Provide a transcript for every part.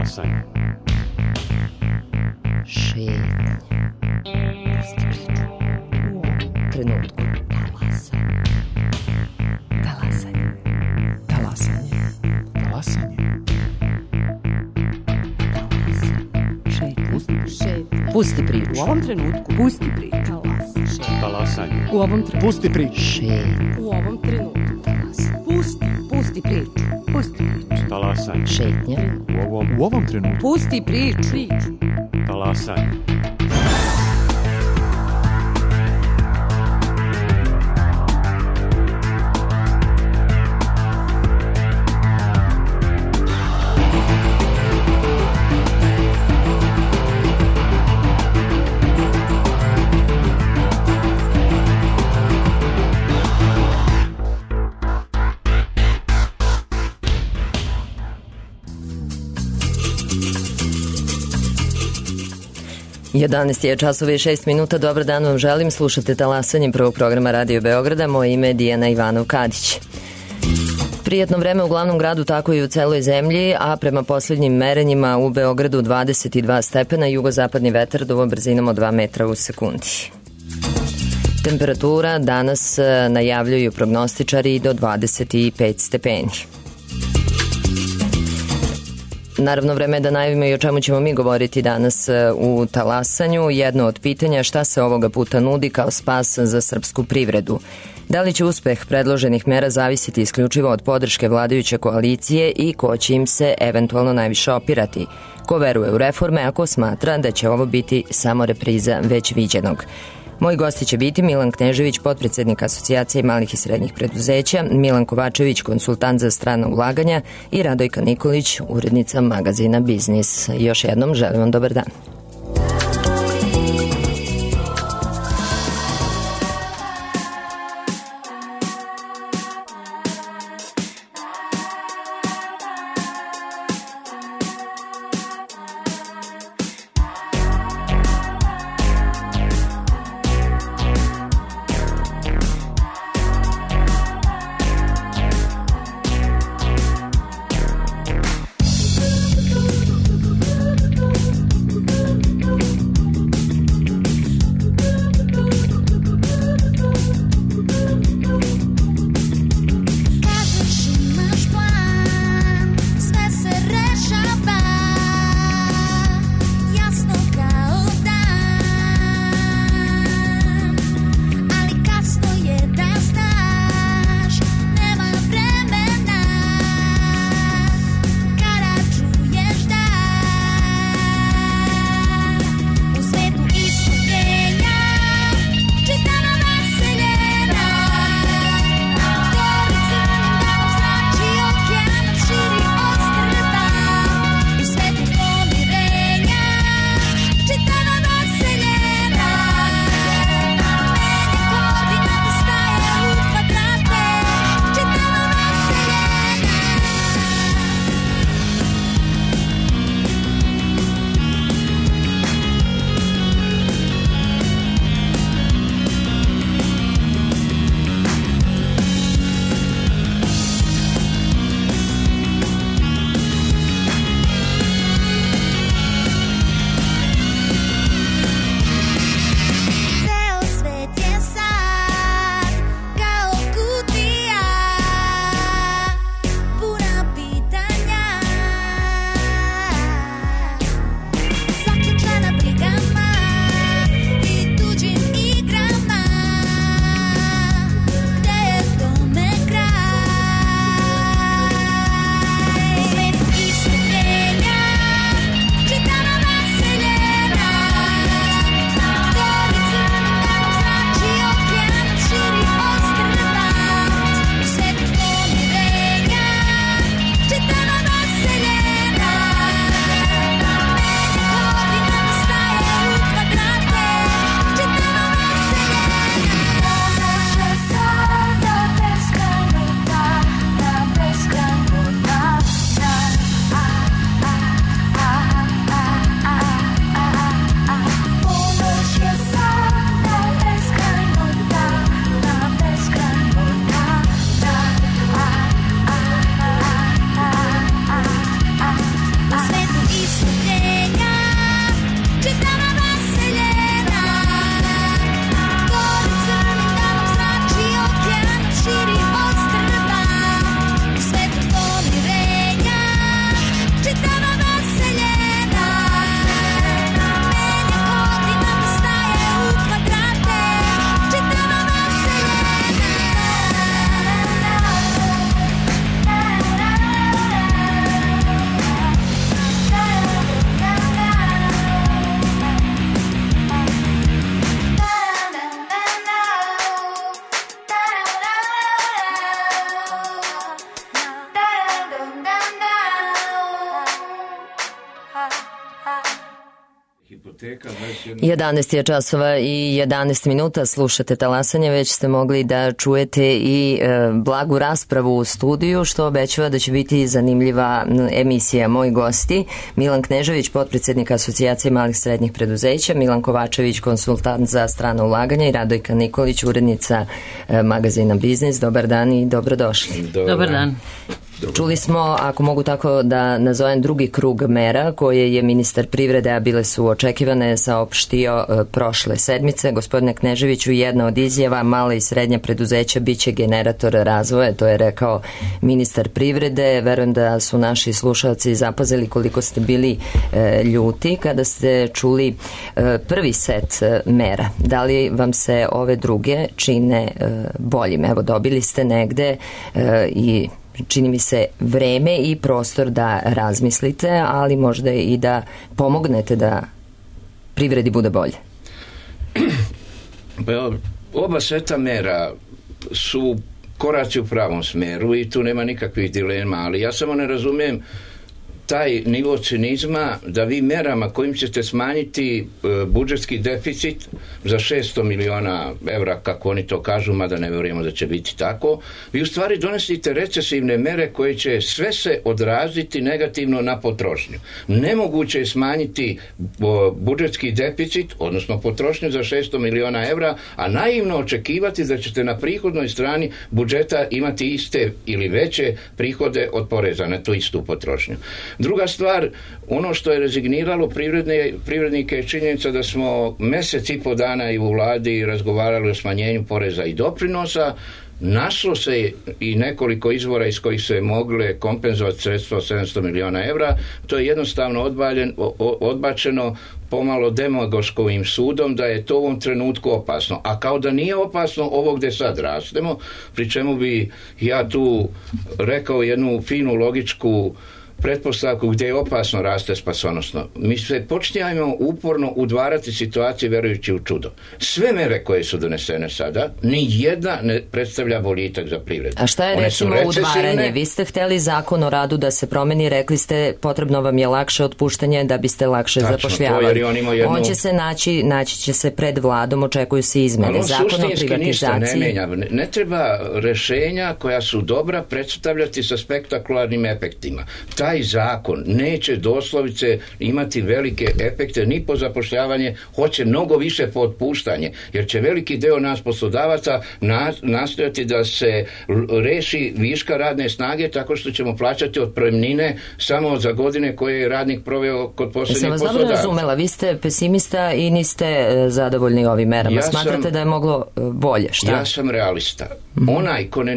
Talasanje. Šetnja. Pusti priču. U ovom trenutku. Talasanje. Talasanje. Talasanje. Šetnja. Pusti priču. U ovom trenutku. Pusti priču. Talasanje. U ovom trenutku. Pusti priču. Šetnja. U ovom trenutku. Pusti priču. Pusti priču. Talasanje. Šetnja. U ovom trenutku. Pusti priču. Talasanje. Jedanaest je časova i 6 minuta. Dobar dan vam želim. Slušate Talasanje prvog programa Radio Beograda. Moje ime je Dijana Ivanov-Kadić. Prijetno vreme u glavnom gradu, tako i u celoj zemlji, a prema posljednjim merenjima u Beogradu 22 stepena, jugozapadni vetar duva brzinom od 2 metra u sekundi. Temperatura danas najavljuju prognostičari do 25 stepeni. Naravno, vreme je da najavimo i o čemu ćemo mi govoriti danas u Talasanju. Jedno od pitanja: šta se ovoga puta nudi kao spas za srpsku privredu? Da li će uspeh predloženih mera zavisiti isključivo od podrške vladajuće koalicije i ko će im se eventualno najviše opirati? Ko veruje u reforme, a ko smatra da će ovo biti samo repriza već viđenog? Moji gosti će biti Milan Knežević, potpredsednik Asocijacije malih i srednjih preduzeća, Milan Kovačević, konsultant za strana ulaganja i Radojka Nikolić, urednica magazina Biznis. Još jednom želim vam dobar dan. 11 je časova i 11 minuta, slušate Talasanje, već ste mogli da čujete i blagu raspravu u studiju, što obećava da će biti zanimljiva emisija. Moji gosti, Milan Knežević, potpredsjednik Asocijacije malih i srednjih preduzeća, Milan Kovačević, konsultant za strana ulaganja, i Radojka Nikolić, urednica magazina Biznis. Dobar dan i dobrodošli. Dobar dan. Čuli smo, ako mogu tako da nazovem, drugi krug mera koje je ministar privrede, a bile su očekivane, saopštio prošle sedmice. Gospodine Kneževiću, jedna od izjava: mala i srednja preduzeća biće generator razvoja, to je rekao ministar privrede. Verujem da su naši slušalci zapazili koliko ste bili ljuti kada ste čuli prvi set mera. Da li vam se ove druge čine boljim? Evo, dobili ste negde i čini mi se vreme i prostor da razmislite, ali možda i da pomognete da privredi bude bolje. Oba seta mera su koraci u pravom smeru i tu nema nikakvih dilema, ali ja samo ne razumijem taj nivo cinizma da vi merama kojim ćete smanjiti budžetski deficit za 600 miliona evra, kako oni to kažu, mada ne vjerujemo da će biti tako, vi u stvari donesite recesivne mere koje će sve se odraziti negativno na potrošnju. Nemoguće je smanjiti budžetski deficit, odnosno potrošnju za 600 miliona evra, a naivno očekivati da ćete na prihodnoj strani budžeta imati iste ili veće prihode od poreza na tu istu potrošnju. Druga stvar, ono što je rezigniralo privrednike je činjenica da smo mjesec i po dana i u vladi razgovarali o smanjenju poreza i doprinosa. Našlo se i nekoliko izvora iz kojih se mogle kompenzovati sredstva od 700 miliona evra. To je jednostavno odbačeno pomalo demagoškovim sudom da je to u ovom trenutku opasno. A kao da nije opasno ovo gdje sad rastemo, pri čemu bi ja tu rekao jednu finu logičku pretpostavku gdje je opasno raste spasonosno. Mi se počinjamo uporno udvarati situaciju vjerujući u čudo. Sve mere koje su donesene sada, ni jedna ne predstavlja boljitak za privredu. A šta je recimo udvaranje? Vi ste htjeli zakon o radu da se promeni, rekli ste potrebno vam je lakše otpuštanje da biste lakše zapošljavali. On će se naći će se pred vladom, očekuju se izmene. Zakon o privatizaciji. Ne treba rješenja koja su dobra predstavljati sa spektakularnim efektima. Taj zakon neće doslovice imati velike efekte ni po zapošljavanje, hoće mnogo više po otpuštanje, jer će veliki deo nas poslodavaca nastojati da se reši viška radne snage tako što ćemo plaćati otpremnine samo za godine koje je radnik proveo kod posljednjih poslodavaca. Sam vas dobro razumela, vi ste pesimista i niste zadovoljni ovim merama. Smatrate da je moglo bolje? Šta? Ja sam realista. Onaj ko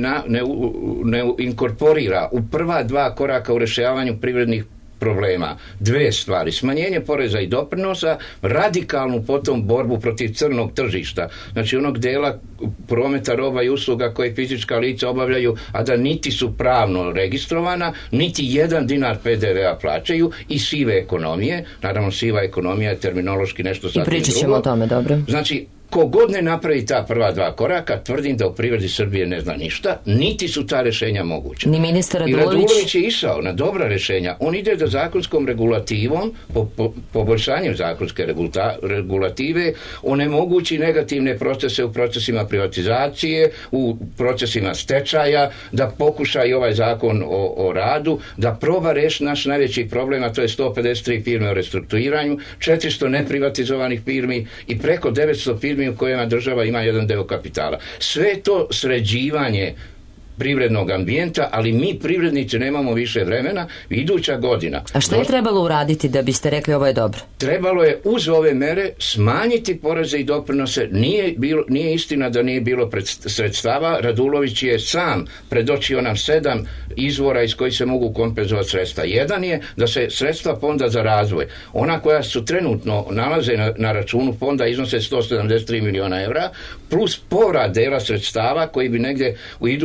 ne inkorporira u prva dva koraka u rješavanju privrednih problema dve stvari: smanjenje poreza i doprinosa, radikalnu potom borbu protiv crnog tržišta, znači onog dela prometa roba i usluga koje fizička lica obavljaju, a da niti su pravno registrovana, niti jedan dinar PDV-a plaćaju, i sive ekonomije. Naravno, siva ekonomija je terminološki nešto sasvim drugo. I pričat ćemo o tome, dobro. Znači, ko god ne napravi ta prva dva koraka, tvrdim da u privredi Srbije ne zna ništa, niti su ta rješenja moguća. Ni ministar I Radulović je išao na dobra rješenja. On ide da zakonskom regulativom, poboljšanjem zakonske regulative, onemogući negativne procese u procesima privatizacije, u procesima stečaja, da pokuša i ovaj zakon o radu, da proba riješiti naš najveći problem, a to je 153 firme u restrukturiranju, 400 neprivatizovanih firmi i preko 900 firmi u kojima država ima jedan deo kapitala. Sve to sređivanje privrednog ambijenta, ali mi privrednici nemamo više vremena. Iduća godina. A što je trebalo uraditi da biste rekli ovo je dobro? Trebalo je uz ove mere smanjiti poreze i doprinose. Nije istina da nije bilo sredstava. Radulović je sam predočio nam 7 izvora iz kojih se mogu kompenzovati sredstva. Jedan je da se sredstva fonda za razvoj, ona koja su trenutno nalaze na računu fonda, iznose 173 miliona evra, plus povrat dela sredstava koji bi negdje u idućoj godini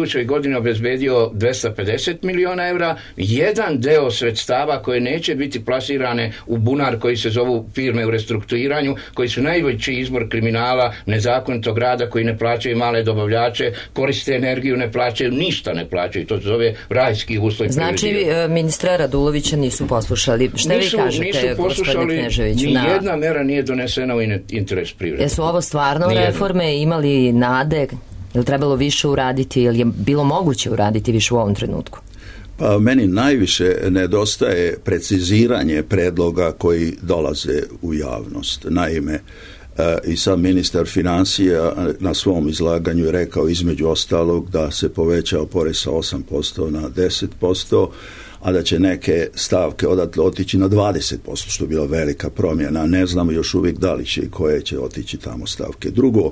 godine obezbedio 250 miliona evra, jedan deo sredstava koje neće biti plasirane u bunar koji se zovu firme u restrukturiranju, koji su najveći izbor kriminala, nezakonitog rada, koji ne plaćaju male dobavljače, koriste energiju, ne plaćaju, ništa ne plaćaju, to se zove rajski uslov. Znači, ministra Radulovića nisu poslušali. Šta vi kažete, gospodine Kneževiću? Nijedna mera nije donesena u interes privrede. Jesu ovo stvarno reforme, imali nade? Je li trebalo više uraditi ili je bilo moguće uraditi više u ovom trenutku? Pa meni najviše nedostaje preciziranje predloga koji dolaze u javnost. Naime, i sam ministar financija na svom izlaganju je rekao između ostalog da se povećao porez sa 8% na 10%, a da će neke stavke odatle otići na 20%, što je bila velika promjena. Ne znamo još uvijek da li će i koje će otići tamo stavke. Drugo,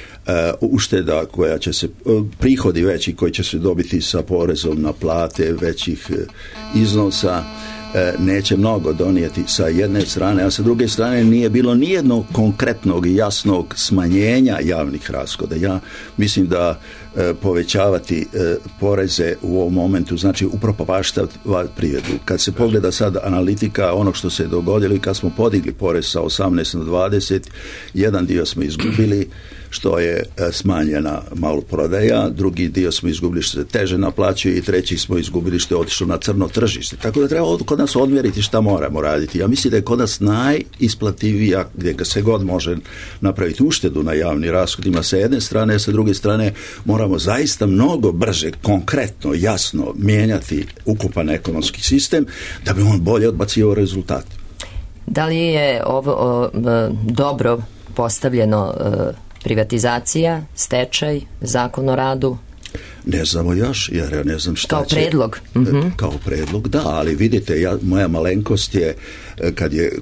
ušteda koja će se, prihodi veći koji će se dobiti sa porezom na plate većih iznosa, neće mnogo donijeti sa jedne strane, a sa druge strane nije bilo nijednog konkretnog i jasnog smanjenja javnih rashoda. Ja mislim da povećavati poreze u ovom momentu znači upropaštavati privredu. Kad se pogleda sad analitika onog što se dogodilo i kad smo podigli porez sa 18 na 20, jedan dio smo izgubili što je smanjena maloprodaja, drugi dio smo izgubili što se teže naplaćuje i treći smo izgubili što je otišlo na crno tržište. Tako da treba kod nas odmjeriti šta moramo raditi. Ja mislim da je kod nas najisplativija gdje ga se god može napraviti uštedu na javnim rashodima sa jedne strane, a sa druge strane moramo zaista mnogo brže, konkretno, jasno mijenjati ukupan ekonomski sistem da bi on bolje odbacio rezultat. Da li je ovo dobro postavljeno privatizacija, stečaj, zakon o radu? Ne znamo još, jer ja ne znam šta kao će... predlog? Kao predlog, da, ali vidite, moja malenkost je kad je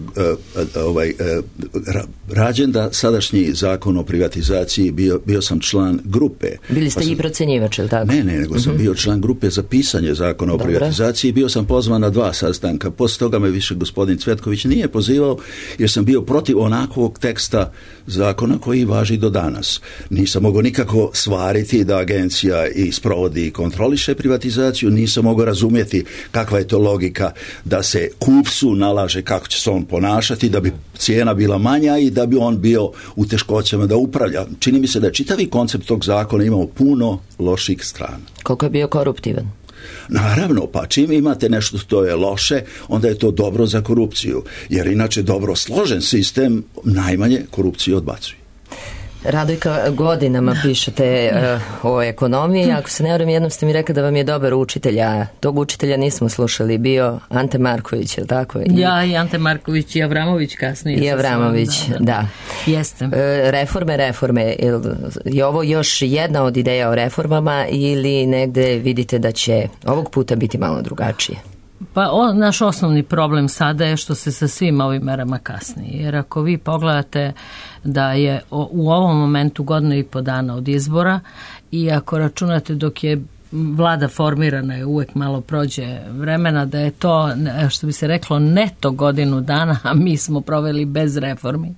rađen da sadašnji zakon o privatizaciji bio sam član grupe. Bili ste i procjenjivač, ili tako? Ne, nego sam bio član grupe za pisanje zakona o privatizaciji i bio sam pozvan na 2 sastanka. Poslije toga me više gospodin Cvetković nije pozivao jer sam bio protiv onakvog teksta zakona koji važi do danas. Nisam mogao nikako svariti da agencija i sprovodi i kontroliše privatizaciju, nisam mogao razumjeti kakva je to logika da se kupcu nalaže kako će se on ponašati da bi cijena bila manja i da bi on bio u teškoćama da upravlja. Čini mi se da je čitavi koncept tog zakona imao puno loših strana. Koliko je bio koruptivan? Naravno, pa čim imate nešto što je loše, onda je to dobro za korupciju, jer inače dobro složen sistem najmanje korupciju odbacuje. Radojka, godinama pišete o ekonomiji. Ako se ne varam, jednom ste mi rekli da vam je dobar učitelj, a tog učitelja nismo slušali. Bio Ante Marković, je li tako? Ja i Ante Marković i Avramović kasnije. I Avramović, da. Jeste. Reforme. Je ovo još jedna od ideja o reformama ili negde vidite da će ovog puta biti malo drugačije? Pa naš osnovni problem sada je što se sa svim ovim merama kasni. Jer ako vi pogledate da je u ovom momentu 1,5 dana od izbora i ako računate dok je vlada formirana je uvijek malo prođe vremena, da je to, što bi se reklo, neto godinu dana, a mi smo proveli bez reformi.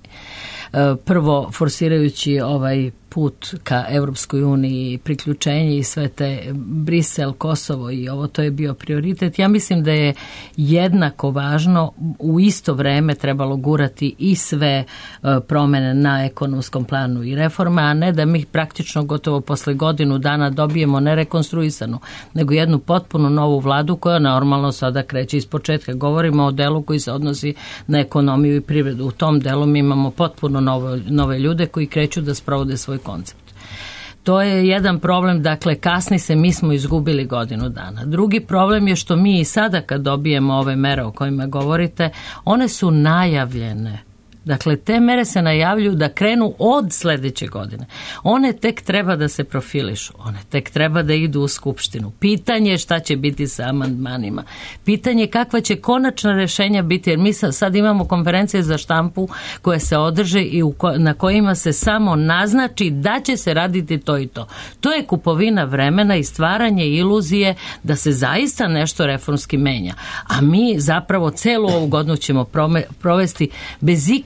Prvo forsirajući ovaj put ka Europskoj uniji, priključenje i sve te Brisel, Kosovo i ovo, to je bio prioritet. Ja mislim da je jednako važno u isto vrijeme trebalo gurati i sve promjene na ekonomskom planu i reforme, a ne da mi praktično gotovo posle godinu dana dobijemo ne rekonstruisanu, nego jednu potpuno novu vladu koja normalno sada kreće iz početka. Govorimo o delu koji se odnosi na ekonomiju i privredu. U tom delu mi imamo potpuno nove ljude koji kreću da sprovode svoj koncept. To je jedan problem, dakle kasni se, mi smo izgubili godinu dana. Drugi problem je što mi i sada kad dobijemo ove mere o kojima govorite, one su najavljene. Dakle, te mere se najavljuju da krenu od sljedeće godine. One tek treba da se profilišu, one tek treba da idu u skupštinu. Pitanje je šta će biti sa amandmanima. Pitanje je kakva će konačna rješenja biti, jer mi sad imamo konferencije za štampu koje se održe i na kojima se samo naznači da će se raditi to i to. To je kupovina vremena i stvaranje iluzije da se zaista nešto reformski menja. A mi zapravo celu ovu godinu ćemo provesti bez ikakve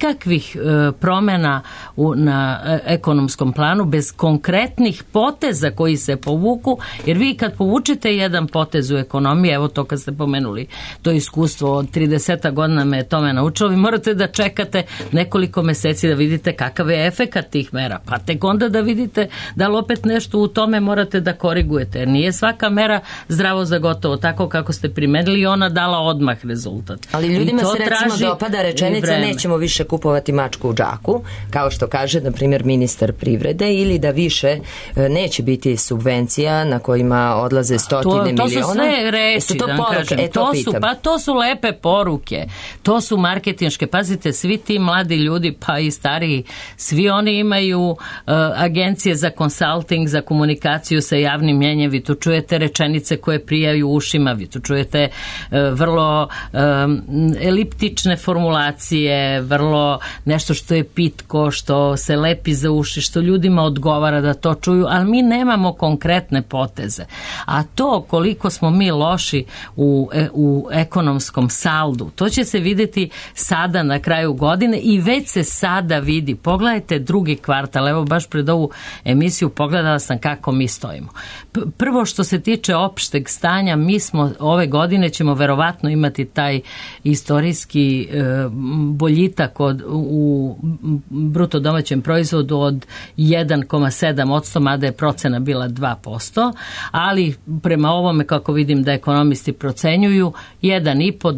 nikakvih promjena na ekonomskom planu, bez konkretnih poteza koji se povuku, jer vi kad povučete jedan potez u ekonomiji, evo to kad ste pomenuli, to iskustvo od 30 godina me tome naučilo, vi morate da čekate nekoliko meseci da vidite kakav je efekat tih mera, pa tek onda da vidite da li opet nešto u tome morate da korigujete, jer nije svaka mera zdravo za gotovo, tako kako ste primenili, ona dala odmah rezultat. Ali ljudima se recimo dopada rečenica nećemo više kupovati mačku u džaku, kao što kaže, na primjer, ministar privrede, ili da više neće biti subvencija na kojima odlaze stotine miliona. To su sve reči, to su lepe poruke, to su marketinške. Pazite, svi ti mladi ljudi, pa i stariji, svi oni imaju agencije za consulting, za komunikaciju sa javnim mnjenjem, vi tu čujete rečenice koje prijaju ušima, vi tu čujete vrlo eliptične formulacije, vrlo nešto što je pitko, što se lepi za uši, što ljudima odgovara da to čuju, ali mi nemamo konkretne poteze. A to koliko smo mi loši u ekonomskom saldu, to će se vidjeti sada na kraju godine i već se sada vidi. Pogledajte drugi kvartal, evo baš pred ovu emisiju pogledala sam kako mi stojimo. Prvo što se tiče opšteg stanja, mi smo ove godine ćemo verovatno imati taj istorijski boljitak u bruto domaćem proizvodu od 1,7%, mada je procena bila 2%, ali prema ovome kako vidim da ekonomisti procenjuju 1,5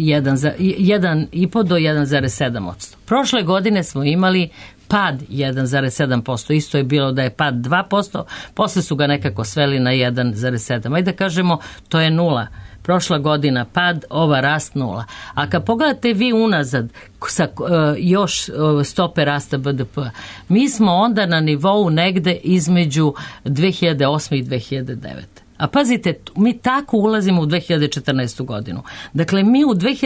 do 1,7%. Prošle godine smo imali pad 1,7%, isto je bilo da je pad 2%, posle su ga nekako sveli na 1,7%. Ajde da kažemo, to je nula. Prošla godina pad, ova rast nula. A kad pogledate vi unazad sa još stope rasta BDP, mi smo onda na nivou negde između 2008. i 2009. A pazite, mi tako ulazimo u 2014. godinu. Dakle, mi u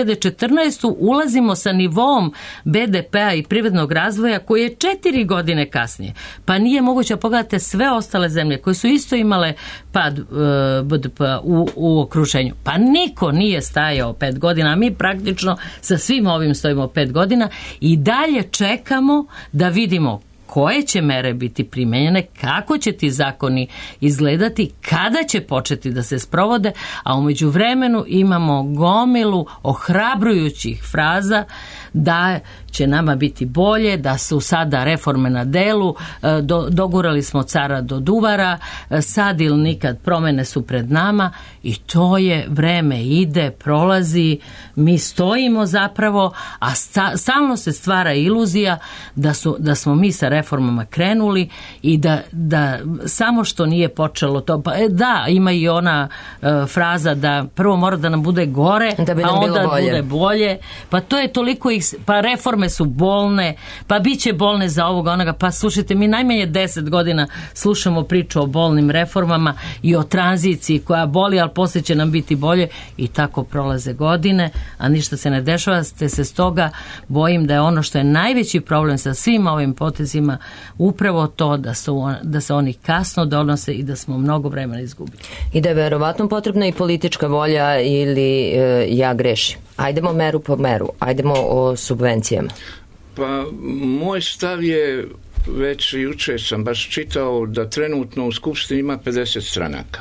2014. ulazimo sa nivom BDP-a i privrednog razvoja koji je 4 godine kasnije. Pa nije moguće, pogledate sve ostale zemlje koje su isto imale pad BDP-a u okruženju. Pa niko nije stajao 5 godina, a mi praktično sa svim ovim stojimo 5 godina i dalje čekamo da vidimo koje će mere biti primenjene, kako će ti zakoni izgledati, kada će početi da se sprovode, a u međuvremenu imamo gomilu ohrabrujućih fraza da će nama biti bolje, da su sada reforme na delu, dogurali smo cara do duvara, sad ili nikad promene su pred nama i to je vreme, ide, prolazi, mi stojimo zapravo, a stalno se stvara iluzija da smo mi sa reformama krenuli i da samo što nije počelo to, pa da, ima i ona fraza da prvo mora da nam bude gore, pa onda bude bolje, pa to je toliko pa reforme su bolne, pa bit će bolne za ovoga onoga, pa slušajte, mi najmanje 10 godina slušamo priču o bolnim reformama i o tranziciji koja boli, ali poslije će nam biti bolje i tako prolaze godine, a ništa se ne dešava, te se stoga bojim da je ono što je najveći problem sa svim ovim potezima upravo to da se oni kasno donose i da smo mnogo vremena izgubili. I da je verovatno potrebna i politička volja ili ja grešim. Ajdemo meru po meru, ajdemo o subvencijama. Pa moj stav je, već jučer sam baš čitao da trenutno u Skupštini ima 50 stranaka.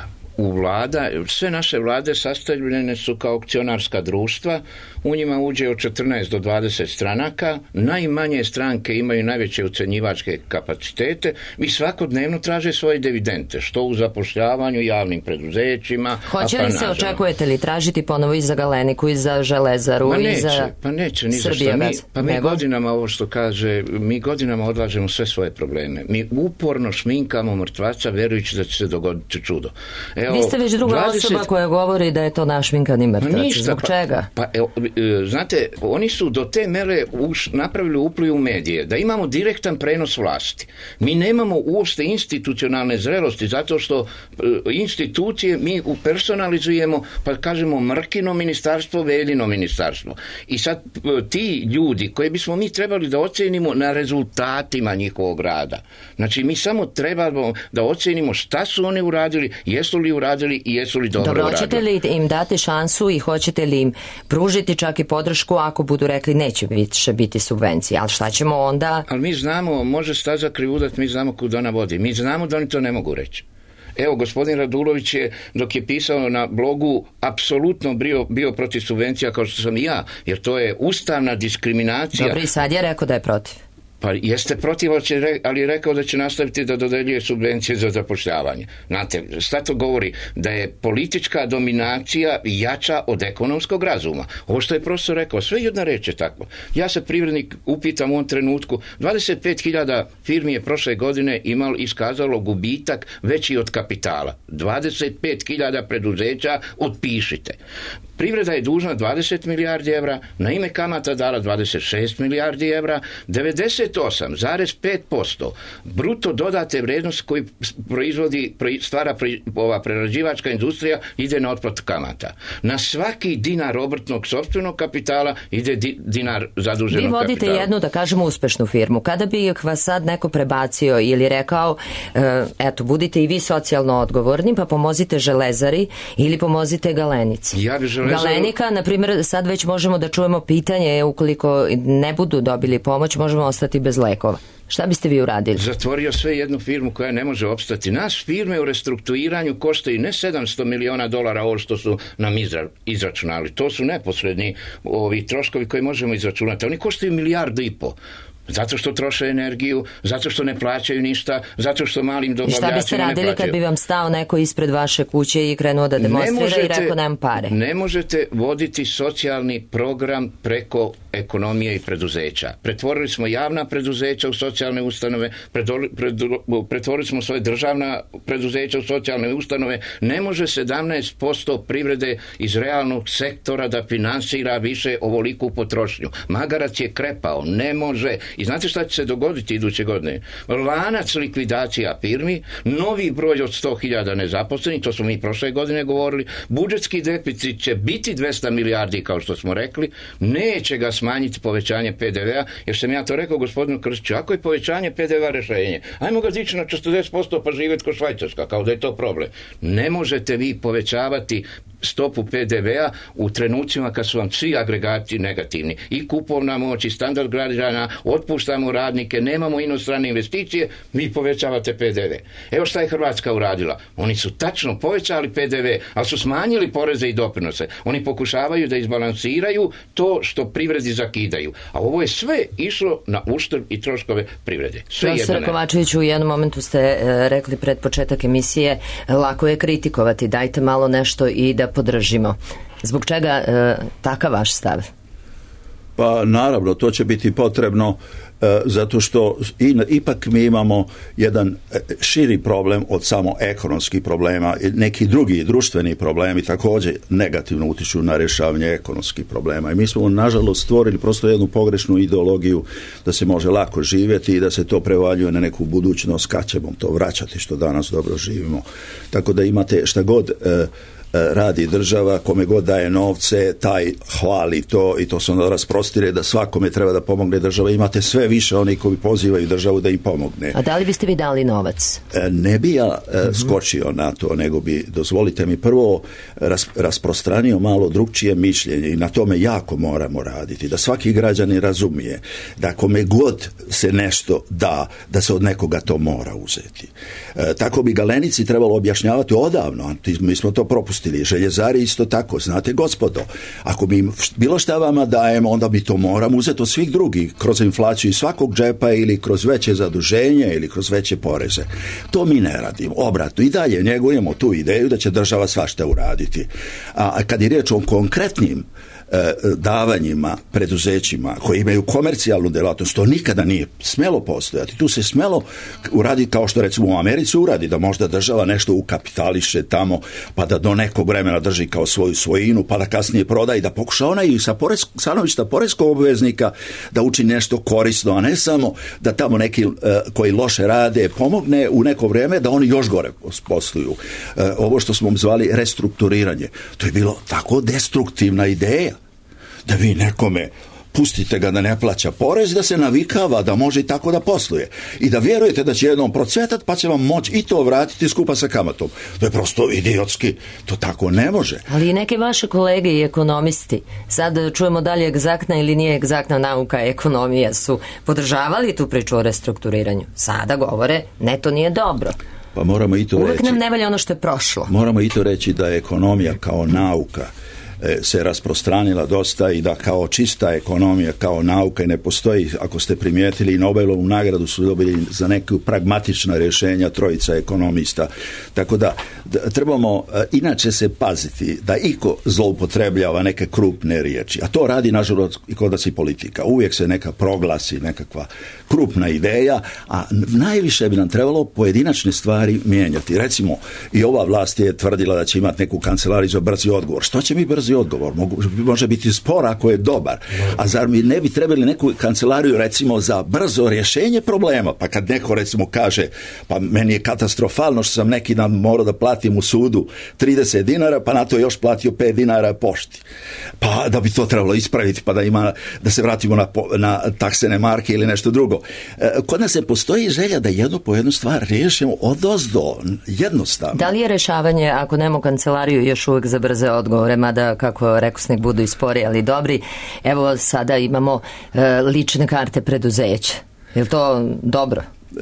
Sve naše vlade sastavljene su kao akcionarska društva, u njima uđe od 14 do 20 stranaka, najmanje stranke imaju najveće ucenjivačke kapacitete i svakodnevno traže svoje dividende, što u zapošljavanju, javnim preduzećima. Hoće li se, očekujete li tražiti ponovo i za Galeniku, i za Železaru, i za neće, ni za što. Mi godinama, ovo što kaže, mi godinama odlažemo sve svoje probleme. Mi uporno šminkamo mrtvaca, verujući da će se dogoditi čudo. Vi ste već druga osoba koja govori da je to našminkani mrtvac. Zbog čega? Znate, oni su do te mere napravili upliv u medije, da imamo direktan prenos vlasti. Mi nemamo uopšte institucionalne zrelosti, zato što institucije mi personalizujemo, pa kažemo Mrkino ministarstvo, Veljino ministarstvo. I sad ti ljudi koje bismo mi trebali da ocenimo na rezultatima njihovog rada. Znači, mi samo trebamo da ocenimo šta su oni uradili, jesu li uradili i jesu li dobro uradili. Hoćete li im dati šansu i hoćete li im pružiti čak i podršku ako budu rekli neće više biti subvencije, ali šta ćemo onda? Ali mi znamo, može staza krivudat, mi znamo kud ona vodi, mi znamo da oni to ne mogu reći. Evo, gospodin Radulović je, dok je pisao na blogu, apsolutno bio protiv subvencija kao što sam i ja, jer to je ustavna diskriminacija. Dobro, i sad je rekao da je protiv. Pa jeste protiv, ali je rekao da će nastaviti da dodeljuje subvencije za zapošljavanje. Znate, šta to govori? Da je politička dominacija jača od ekonomskog razuma. Ovo što je profesor rekao, sve jedna reč je tako. Ja se privrednik upitam u ovom trenutku, 25.000 firmi je prošle godine iskazalo gubitak veći od kapitala. 25.000 preduzeća otpišite. Privreda je dužna 20 milijardi evra, na ime kamata dala 26 milijardi evra, 98,5% bruto dodate vrijednost koji stvara ova prerađivačka industrija ide na otplatu kamata. Na svaki dinar obrtnog sopstvenog kapitala ide dinar zaduženog kapitala. Vi vodite jednu, da kažemo, uspešnu firmu. Kada bi vas sad neko prebacio ili rekao, eto, budite i vi socijalno odgovorni, pa pomozite Železari ili pomozite Galenici. Ja bi Galenika, na primjer, sad već možemo da čujemo pitanje, ukoliko ne budu dobili pomoć, možemo ostati bez lekova. Šta biste vi uradili? Zatvorio sve jednu firmu koja ne može opstati. Nas firme u restrukturiranju koštaju ne $700 miliona, ovo što su nam izračunali. To su neposredni ovi troškovi koje možemo izračunati. Oni koštaju 1,5 milijarde. Zato što troše energiju, zato što ne plaćaju ništa, zato što malim dobavljačima ne plaćaju. I šta biste radili kad bi vam stao neko ispred vaše kuće i krenuo da demonstrira i rekao nemam pare? Ne možete voditi socijalni program preko ekonomije i preduzeća. Pretvorili smo javna preduzeća u socijalne ustanove, pretvorili smo svoje državna preduzeća u socijalne ustanove. Ne može 17% privrede iz realnog sektora da finansira više ovoliku potrošnju. Magarac je krepao, ne može. I znate šta će se dogoditi iduće godine? Lanac likvidacija firmi, novi broj od 100.000 nezaposlenih, to smo mi prošle godine govorili, budžetski deficit će biti 200 milijardi kao što smo rekli, neće ga smanjiti povećanje PDV-a, jer sam ja to rekao gospodinu Krstiću, ako je povećanje PDV-a rješenje, ajmo ga dići na 40% pa živjeti ko Švajcarska, kao da je to problem. Ne možete vi povećavati stopu PDV-a u trenucima kad su vam svi agregati negativni. I kupovna moć, i standard građana, otpuštamo radnike, nemamo inostrane investicije, vi povećavate PDV. Evo šta je Hrvatska uradila. Oni su tačno povećali PDV, ali su smanjili poreze i doprinose. Oni pokušavaju da izbalansiraju to što privredi zakidaju. A ovo je sve išlo na uštrb i troškove privrede. Profesor Kovačević, u jednom momentu ste rekli pred početak emisije, lako je kritikovati, dajte malo nešto i da podržimo. Zbog čega takav vaš stav? Pa naravno, to će biti potrebno zato što ipak mi imamo jedan širi problem od samo ekonomskih problema. Neki drugi društveni problemi također negativno utiču na rješavanje ekonomskih problema. I mi smo nažalost stvorili prosto jednu pogrešnu ideologiju da se može lako živjeti i da se to prevaljuje na neku budućnost, kad ćemo to vraćati što danas dobro živimo. Tako da imate šta god radi država, kome god daje novce, taj hvali to i to se onda rasprostire da svakome treba da pomogne država. Imate sve više oni koji pozivaju državu da im pomogne. A da li biste vi dali novac? Ne bi ja skočio na to, nego bi, dozvolite mi, prvo rasprostranio malo drugčije mišljenje i na tome jako moramo raditi. Da svaki građanin razumije da kome god se nešto da se od nekoga to mora uzeti. Tako bi Galenici trebalo objašnjavati odavno, mi smo to propustili. Željezari isto tako, znate gospodo, ako mi bilo šta vama dajemo, onda bi to moramo uzeti od svih drugih, kroz inflaciju iz svakog džepa ili kroz veće zaduženje ili kroz veće poreze. To mi ne radimo. Obratno, i dalje njegujemo tu ideju da će država svašta uraditi. A kad je riječ o konkretnim davanjima preduzećima koji imaju komercijalnu djelatnost, to nikada nije smjelo postojati. Tu se smjelo uraditi kao što recimo u Americi uradi, da možda država nešto ukapitališe tamo, pa da do nekog vremena drži kao svoju svojinu, pa da kasnije proda i da pokuša ona i sa stanovišta poreskog obveznika da učini nešto korisno, a ne samo da tamo neki koji loše rade pomogne u neko vrijeme da oni još gore posluju. Ovo što smo zvali restrukturiranje, to je bilo tako destruktivna ideja da vi nekome pustite ga da ne plaća porez, da se navikava da može i tako da posluje. I da vjerujete da će jednom procvetati, pa će vam moći i to vratiti skupa sa kamatom. To je prosto idiotski. To tako ne može. Ali i neke vaše kolege i ekonomisti, sad čujemo da li je egzaktna ili nije egzaktna nauka, ekonomija, su podržavali tu priču o restrukturiranju. Sada govore, ne, to nije dobro. Pa moramo i to uvijek reći. Nam ne valja ono što je prošlo. Moramo i to reći da je ekonomija kao nauka se rasprostranila dosta i da kao čista ekonomija, kao nauka i ne postoji, ako ste primijetili, i Nobelovu nagradu su dobili za neke pragmatična rješenja trojica ekonomista. Tako da trebamo inače se paziti da iko zloupotrebljava neke krupne riječi, a to radi nažalost i kod nas i politika. Uvijek se neka proglasi, nekakva krupna ideja, a najviše bi nam trebalo pojedinačne stvari mijenjati. Recimo, i ova vlast je tvrdila da će imati neku kancelariju za brzi odgovor. Što će mi brzi odgovor? Može biti spor ako je dobar. A zar mi ne bi trebali neku kancelariju recimo za brzo rješenje problema? Pa kad neko recimo kaže, pa meni je katastrofalno što sam neki dan morao da platim u sudu 30 dinara, pa na to još platio 5 dinara pošti. Pa da bi to trebalo ispraviti, pa da se vratimo na taksene marke ili nešto drugo. Kod nas se postoji želja da jednu po jednu stvar riješimo odozdo, jednostavno. Da li je rješavanje, ako nemamo kancelariju, još uvijek za brze odgovore, mada kako rekusnik budu i spori, ali dobri. Evo sada imamo lične karte preduzeća. Je li to dobro?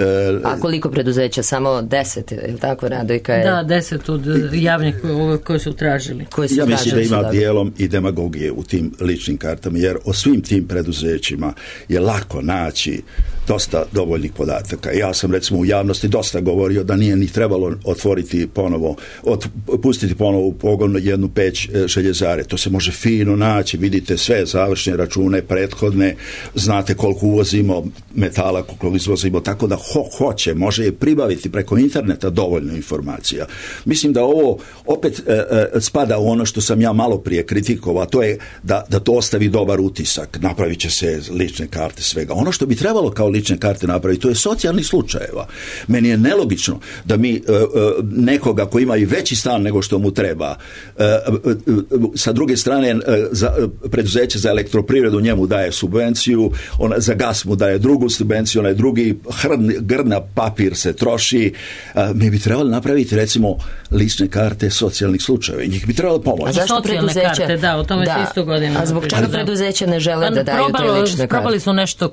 A koliko preduzeća? Samo 10, je li tako, Radojka? Da, 10 od javnih koji su tražili. Ja mislim da ima dijelom i demagogije u tim ličnim kartama, jer o svim tim preduzećima je lako naći dosta dovoljnih podataka. Ja sam recimo u javnosti dosta govorio da nije ni trebalo otvoriti ponovo, pustiti ponovo u pogon jednu peć željezare. To se može fino naći, vidite sve završne račune, prethodne, znate koliko uvozimo metala, koliko izvozimo, tako da hoće, može je pribaviti preko interneta dovoljno informacija. Mislim da ovo opet spada u ono što sam ja malo prije kritikovao, to je da to ostavi dobar utisak, napravit će se lične karte svega. Ono što bi trebalo kao lične karte napraviti, to je socijalnih slučajeva. Meni je nelogično da mi nekoga koji ima i veći stan nego što mu treba, sa druge strane preduzeće za elektroprivredu njemu daje subvenciju, za gas mu daje drugu subvenciju, onaj drugi grdna papir se troši. Mi bi trebali napraviti recimo lične karte socijalnih slučajeva i njih bi trebalo pomoći. A zašto preduzeće? Karte, da, o tome se isto godina. A zbog čega preduzeće ne žele da daju te lične karte? Probali su nešto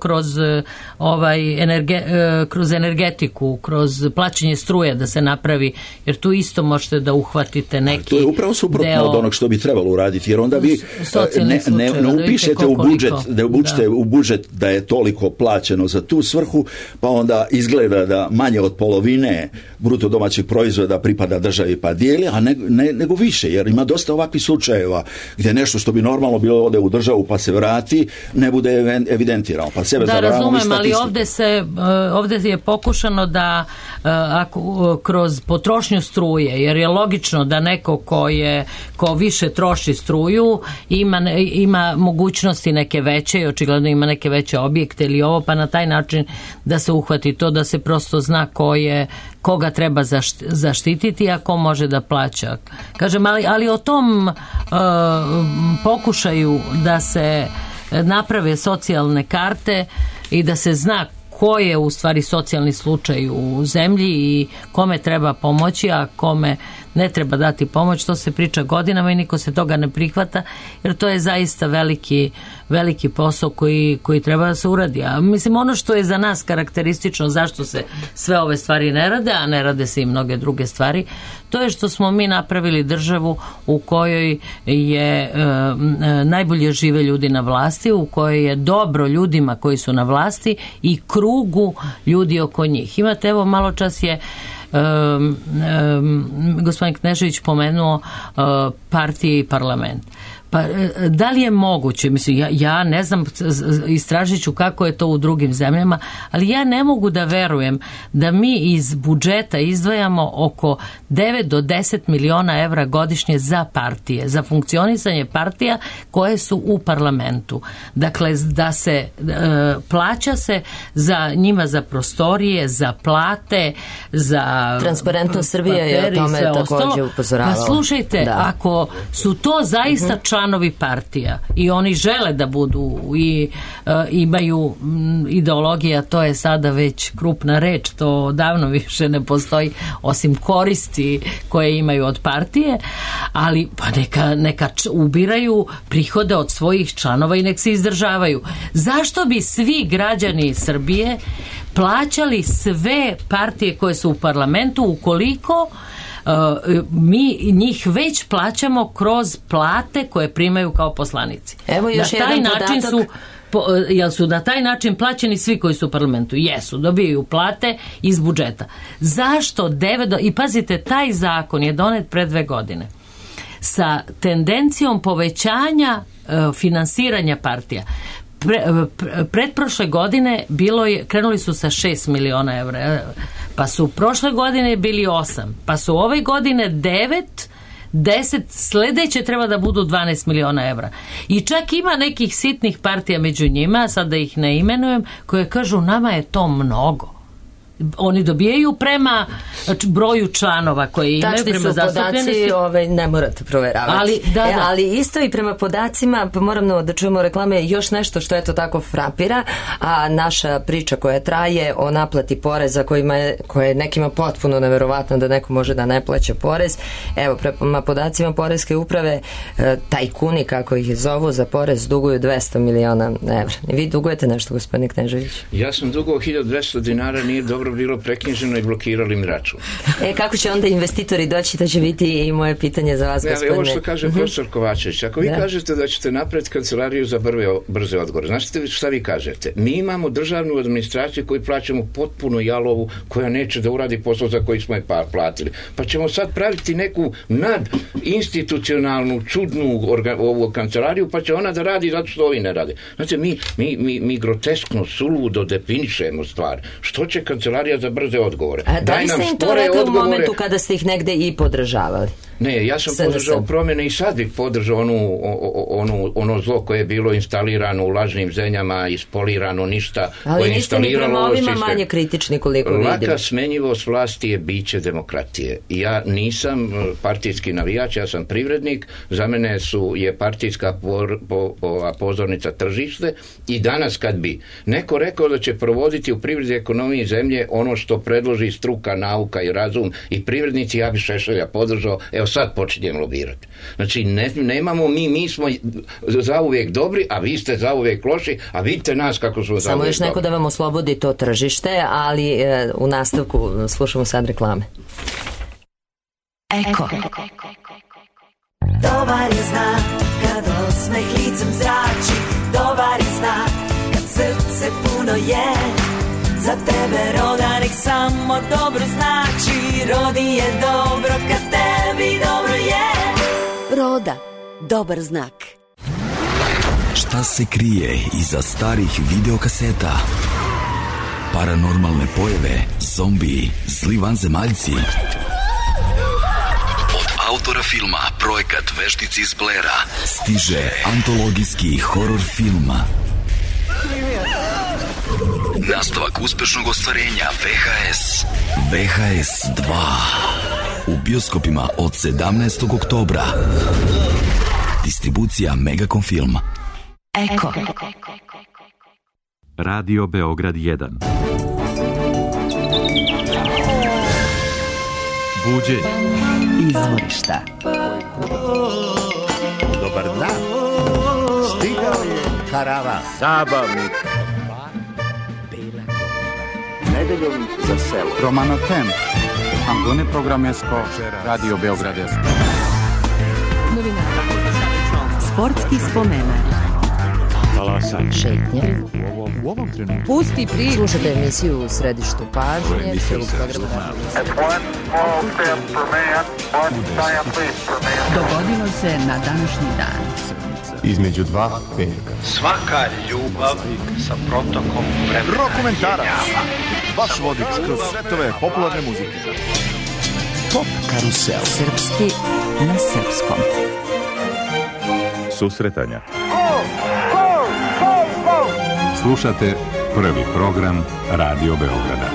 kroz energetiku, kroz plaćanje struje da se napravi, jer tu isto možete da uhvatite neki. To je upravo suprotno od onog što bi trebalo uraditi, jer onda vi ne upišete u budžet da je toliko plaćeno za tu svrhu, pa onda izgleda da manje od polovine bruto domaćeg proizvoda pripada državi pa dijeli, a nego više, jer ima dosta ovakvih slučajeva gdje nešto što bi normalno bilo ode u državu pa se vrati, ne bude evidentirano, pa sebe zavaravamo i statistiku. Ali ovdje je pokušano da kroz potrošnju struje, jer je logično da neko ko više troši struju ima mogućnosti neke veće i očigledno ima neke veće objekte ili ovo, pa na taj način da se uhvati to, da se prosto zna koga treba zaštititi, a ko može da plaća. Kažem, ali o tom pokušaju da se naprave socijalne karte i da se zna ko je u stvari socijalni slučaj u zemlji i kome treba pomoći, a kome ne treba dati pomoć, to se priča godinama i niko se toga ne prihvata, jer to je zaista veliki posao koji treba da se uradi. A mislim, ono što je za nas karakteristično, zašto se sve ove stvari ne rade, a ne rade se i mnoge druge stvari, to je što smo mi napravili državu u kojoj je najbolje žive ljudi na vlasti, u kojoj je dobro ljudima koji su na vlasti i krugu ljudi oko njih. Imate, evo, malo čas je gospodin Knežević pomenuo partije i parlament. Pa da li je moguće, mislim, ja ne znam, istražit ću kako je to u drugim zemljama, ali ja ne mogu da verujem da mi iz budžeta izdvajamo oko 9 do 10 miliona evra godišnje za partije, za funkcionisanje partija koje su u parlamentu. Dakle, da se plaća se njima za prostorije, za plate, za Transparentnost Srbije je o tome također upozoravala. Pa slušajte, ako su to zaista članovi članovi partija i oni žele da budu i imaju ideologija, to je sada već krupna reč, to davno više ne postoji osim koristi koje imaju od partije, ali pa neka ubiraju prihode od svojih članova i nek se izdržavaju. Zašto bi svi građani Srbije plaćali sve partije koje su u parlamentu ukoliko mi njih već plaćamo kroz plate koje primaju kao poslanici? Evo još jedan podatak. Jel su na taj način plaćeni svi koji su u parlamentu? Jesu, dobijaju plate iz budžeta. Zašto i pazite, taj zakon je donet pre 2 godine sa tendencijom povećanja finansiranja partija. Pretprošle godine krenuli su sa 6 miliona evra, pa su prošle godine bili 8, pa su ove godine 9, 10, sledeće treba da budu 12 miliona evra. I čak ima nekih sitnih partija među njima, sad da ih ne imenujem, koje kažu nama je to mnogo. Oni dobijaju prema broju članova koje imaju, prema zastupljenosti. Tačni su podaci, ne morate proveravati. Ali isto i prema podacima, pa moramo da čujemo reklame, još nešto što eto tako frapira, a naša priča koja traje o naplati poreza koja je nekima potpuno neverovatno da neko može da ne plaća porez. Evo, prema podacima Poreske uprave, tajkuni, kako ih zovu, za porez duguju 200 miliona evra. Vi dugujete nešto, gospodine Knežević? Ja sam dugao 1200 dinara, nije dobro bilo preknjiženo i blokirali mi račun. Kako će onda investitori doći, to će biti i moje pitanje za vas, gospodine. Ovo što kaže profesor Kovačević, ako vi kažete da ćete napraviti kancelariju za brze odgovore, znači šta vi kažete? Mi imamo državnu administraciju koju plaćamo potpuno jalovu, koja neće da uradi posao za koji smo je platili. Pa ćemo sad praviti neku nadinstitucionalnu, čudnu ovu kancelariju, pa će ona da radi zato što ovi ne rade. Znači, mi groteskno, suludo definišemo stvar. Što će kancelarija za brze odgovore? Da li ste im to rekli u momentu kada ste ih negde i podržavali? Ne, ja sam podržao promjene i sad bih podržao ono zlo koje je bilo instalirano u lažnim zemljama, ispolirano ništa. Ali niste ni prema ovima manje kritični koliko vidim. Laka smenjivost vlasti je biće demokratije. Ja nisam partijski navijač, ja sam privrednik, za mene je partijska pozornica tržište i danas kad bi neko rekao da će provoditi u privredi ekonomiji zemlje ono što predloži struka, nauka i razum i privrednici, ja bi Šešelja podržao. Evo sad počinjem lobirati. Znači, nemamo mi smo zauvijek dobri, a vi ste zauvijek loši, a vidite nas kako smo zauvijek dobri. Samo još neko da vam oslobodi to tržište, ali u nastavku slušamo sad reklame. Eko. Dobar je znak kad osmeh licem zrači, dobar je znak kad srce puno je. Za tebe roda nek samo dobro znači, rodi je dobro kad tebi dobro je. Roda, dobar znak. Šta se krije iza starih videokaseta? Paranormalne pojave, zombiji, zli vanzemaljci. Od autora filma Projekat Veštici iz Blera stiže antologijski horor film. Nastavak uspešnog ostvarenja VHS 2 u bioskopima od 17. oktobra. Distribucija Megacom Film. Eko. Radio Beograd 1. Buđenje. Izvorišta. Dobar dan. Stigao je karavan. Zabavnik. Nedeljom za selo. Romano Tem. Angone Programesko. Radio Beograd 1. Sportski spomenak. Talasanje. Šetnje. U ovom trenutku. Pusti priču. Slušajte emisiju u središtu pažnje. Dogodilo se na današnji dan. Između dva velika. Svaka ljubav sa protokom vremena. Rokomentarac. Vaš vodič kroz svetove popularne muzike. Pop karusel. Srpski na srpskom. Susretanja. Slušate prvi program Radio Beograda.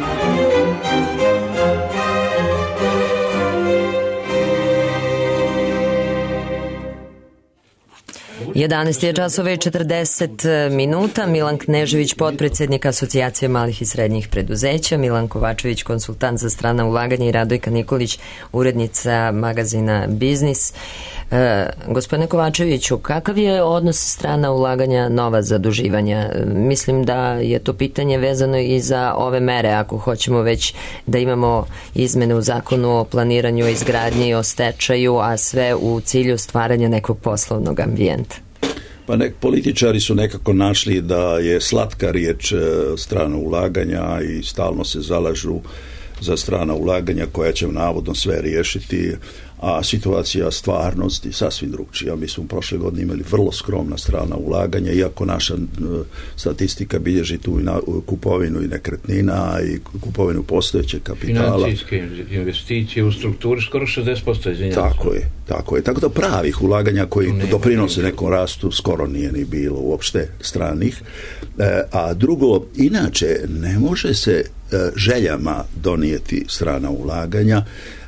11 je časova i 40 minuta. Milan Knežević, potpredsjednik Asocijacije malih i srednjih preduzeća, Milan Kovačević, konsultant za strana ulaganja i Radojka Nikolić, urednica magazina Biznis. Gospodine Kovačeviću, kakav je odnos strana ulaganja, nova zaduživanja? Mislim da je to pitanje vezano i za ove mere, ako hoćemo već da imamo izmene u zakonu o planiranju, izgradnji, o stečaju, a sve u cilju stvaranja nekog poslovnog ambijenta. Pa političari su nekako našli da je slatka riječ strana ulaganja i stalno se zalažu za strana ulaganja koja će navodno sve riješiti, a situacija stvarnosti sasvim drugčija. Mi smo prošle godine imali vrlo skromna strana ulaganja, iako naša statistika bilježi tu kupovinu i nekretnina i kupovinu postojećeg kapitala. Financijske investicije u strukturi skoro 60%, izvinjam. Tako je. Tako da pravih ulaganja koji doprinose nekom rastu skoro nije ni bilo uopšte stranih. A drugo, inače ne može se željama donijeti strana ulaganja.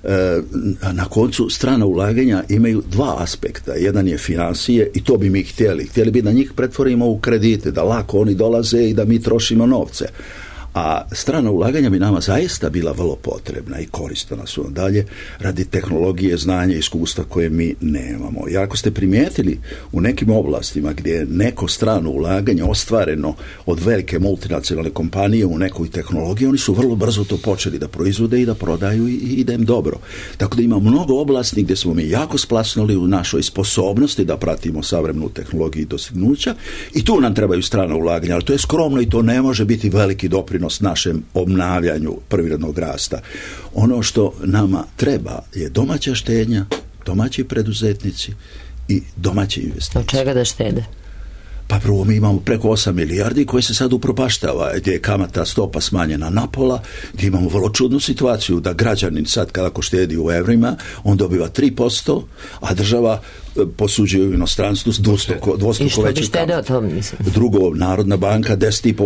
Na koncu strana ulaganja imaju dva aspekta. Jedan je financije i to bi mi htjeli bi da njih pretvorimo u kredite, da lako oni dolaze i da mi trošimo novce. A strana ulaganja bi nama zaista bila vrlo potrebna i korisna su nam dalje radi tehnologije, znanja i iskustva koje mi nemamo. I ako ste primijetili u nekim oblastima gdje je neko strano ulaganje ostvareno od velike multinacionalne kompanije u nekoj tehnologiji, oni su vrlo brzo to počeli da proizvode i da prodaju i ide im dobro. Tako da ima mnogo oblasti gdje smo mi jako splasnuli u našoj sposobnosti da pratimo savremenu tehnologiju i dostignuća i tu nam trebaju strana ulaganja, ali to je skromno i to ne može biti veliki doprinos našem obnavljanju privrednog rasta. Ono što nama treba je domaća štednja, domaći preduzetnici i domaći investicije. Od čega da štede? Pa prvo mi imamo preko 8 milijardi koje se sad upropaštava, gdje je kamata stopa smanjena na pola, gdje imamo vrlo čudnu situaciju da građanin sad kada štedi u evrima, on dobiva 3%, a država posuđuje u inostranstvu dvostruko veću kamatu. Drugo, Narodna banka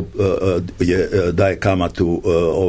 10,5 daje kamatu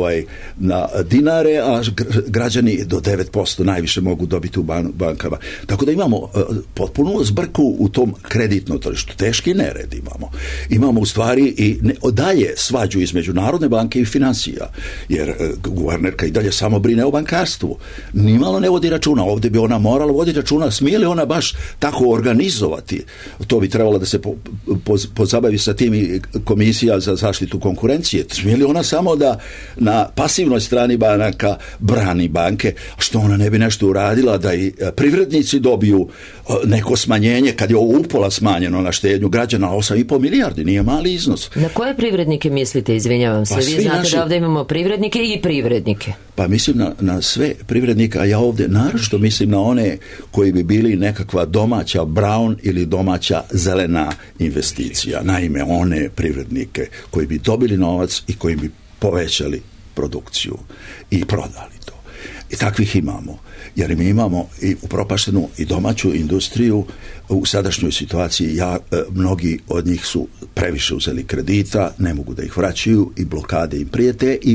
na dinare, a građani do 9% najviše mogu dobiti u bankama. Tako da imamo potpunu zbrku u tom kreditnom tržištu. Teški nered imamo. Imamo u stvari i dalje svađu između Narodne banke i financija, jer guvernerka i dalje samo brine o bankarstvu. Nimalo ne vodi računa. Ovdje bi ona morala voditi računa, smije li ona baš tako organizovati. To bi trebalo da se pozabavi sa tim i Komisija za zaštitu konkurencije. Smije li ona samo da na pasivnoj strani banaka brani banke, što ona ne bi nešto uradila da i privrednici dobiju neko smanjenje, kad je ovo upola smanjeno na štednju građana 8,5 milijardi, nije mali iznos. Na koje privrednike mislite, izvinjavam se? Vi znate da ovdje imamo privrednike i privrednike. Pa mislim na sve privrednike, a ja ovdje naročito mislim na one koji bi bili nekakva domaća brown ili domaća zelena investicija. Naime, one privrednike koji bi dobili novac i koji bi povećali produkciju i prodali to. I takvih imamo. Jer mi imamo i upropaštenu i domaću industriju u sadašnjoj situaciji. Mnogi od njih su previše uzeli kredita, ne mogu da ih vraćaju i blokade im prijete i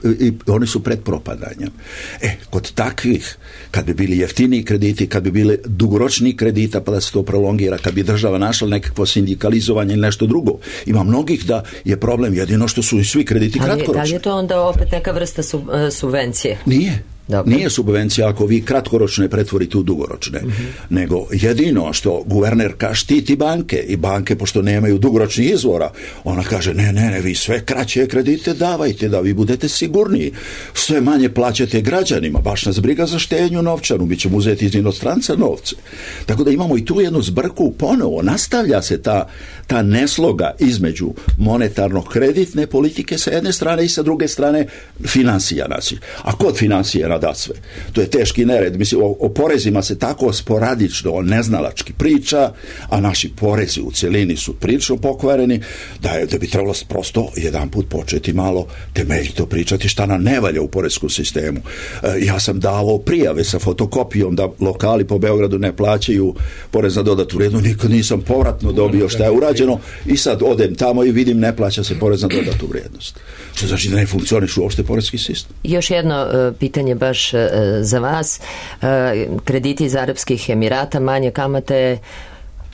oni su pred propadanjem. Kod takvih, kad bi bili jeftiniji krediti, kad bi bili dugoročniji kredita pa da se to prolongira, kad bi država našla nekakvo sindikalizovanje ili nešto drugo, ima mnogih da je problem jedino što su svi krediti kratkoročni. Da li je to onda opet neka vrsta subvencije? Nije. Nije subvencija ako vi kratkoročne pretvorite u dugoročne, nego jedino što guvernerka štiti banke i banke, pošto nemaju dugoročnih izvora, ona kaže ne, vi sve kraće kredite davajte da vi budete sigurniji, sve manje plaćate građanima, baš nas briga za štednju novčanu, mi ćemo uzeti iz inostranca novce. Tako da imamo i tu jednu zbrku, ponovo nastavlja se ta nesloga između monetarno-kreditne politike sa jedne strane i sa druge strane financija nacije. A kod financija da sve. To je teški nered. Mislim, o porezima se tako sporadično, neznalački priča, a naši porezi u cjelini su prilično pokvareni, da bi trebalo prosto jedan put početi malo temeljito pričati šta nam ne valja u poreskom sistemu. Ja sam davao prijave sa fotokopijom da lokali po Beogradu ne plaćaju porez na dodatu vrijednost, nikad nisam povratno dobio šta je urađeno i sad odem tamo i vidim ne plaća se porez na dodatu vrijednost. Što znači da ne funkcioniš uopšte poreski sistem. Još jedno pitanje baš za vas. Krediti iz Arapskih Emirata, manje kamate,